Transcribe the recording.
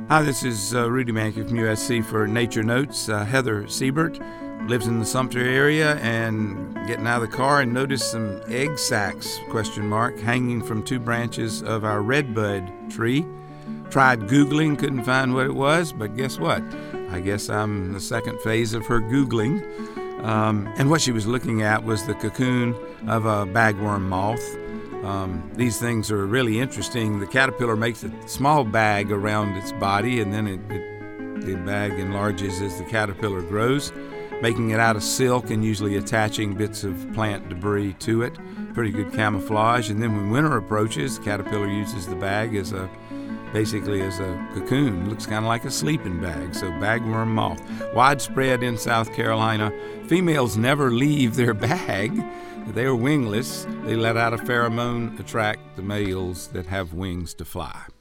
Hi, this is Rudy Mankey from USC for Nature Notes. Heather Siebert lives in the Sumter area and getting out of the car and noticed some egg sacs, hanging from two branches of our redbud tree. Tried Googling, couldn't find what it was, but guess what? I guess I'm the second phase of her Googling. And what she was looking at was the cocoon of a bagworm moth. These things are really interesting. The caterpillar makes a small bag around its body, and then the bag enlarges as the caterpillar grows, making it out of silk and usually attaching bits of plant debris to it. Pretty good camouflage. And then when winter approaches, the caterpillar uses the bag basically as a cocoon. It looks kind of like a sleeping bag. So bagworm moth, widespread in South Carolina. Females never leave their bag. They are wingless. They let out a pheromone, attract the males that have wings to fly.